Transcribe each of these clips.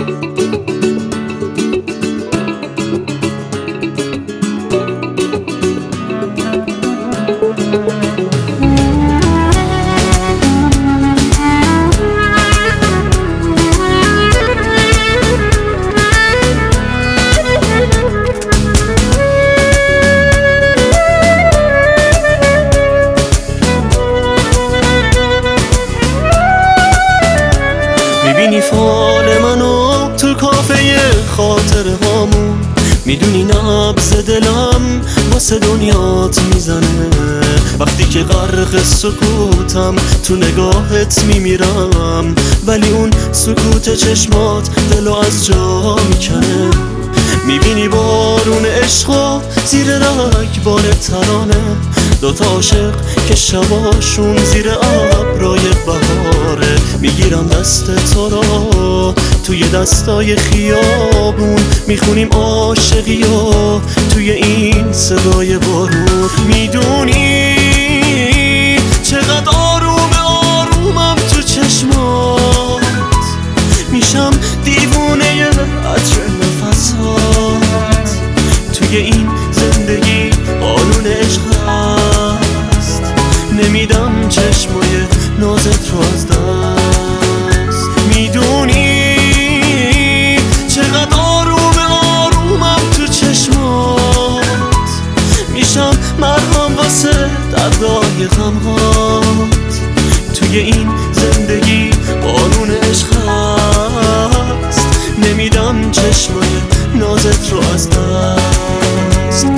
میبینی فال منو تو کافه خاطر هامون، میدونی نبض دلم واسه دنیات میزنه. وقتی که غرق سکوتم تو نگاهت میمیرم، ولی اون سکوت چشمات دلو از جا میکنه. میبینی بارون عشقا زیر رگبار ترانه، دوتا عاشق که شباشون زیر ابرای بهاره. میگیرم دست تو را توی دستای خیابون، میخونیم عاشقی و توی این صدای بارون. میدونی چقدر آروم آرومم تو چشمات، میشم دیوونه عطر نفسات. توی این زندگی قانون عشق هست، نمیدم چشمای نازت رو از دست. میدونی چقدر آروم آرومم تو چشمات، میشم مرهم واسه دردای غمهات. توی این زندگی قانون عشق هست، نمیدم چشمای نازت رو از دست.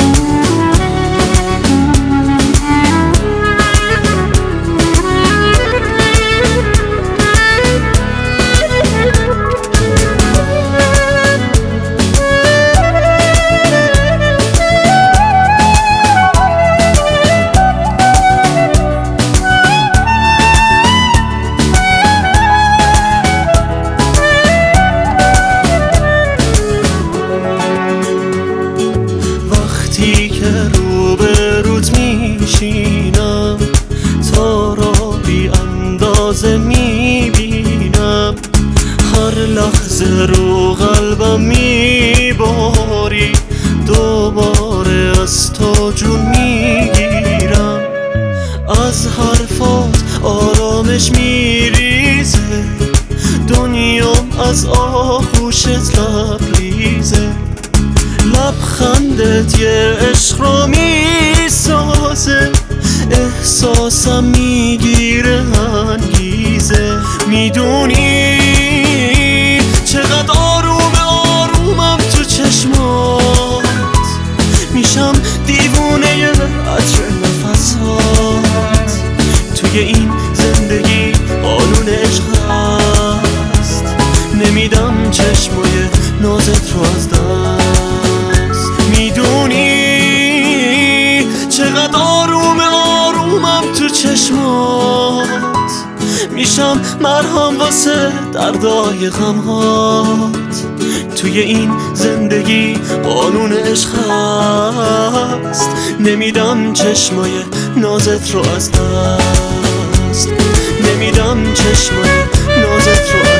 وقتی که روبروت میشینم، تا را بی اندازه میبینم. هر لحظه رو قلبم میباری، دوباره از تو جون میگیرم. از حرفات آرامش میریزه، دنیام از آغوشت لبریزه. لبخندت یه عشق رو میسازه، احساسم میگیره انگیزه. میدونی چقدر آروم آرومم تو چشمات، میشم دیوونه عطر نفسات. توی این زندگی قانون عشق هست، نمیدم چشمای نازت رو از دست. میدونی چقدر آروم آرومم تو چشمات، میشم مرهم واسه دردای غمهات. توی این زندگی قانون عشق هست، نمیدم چشمای نازت رو از دست. نمیدم چشمای نازت رو از دست.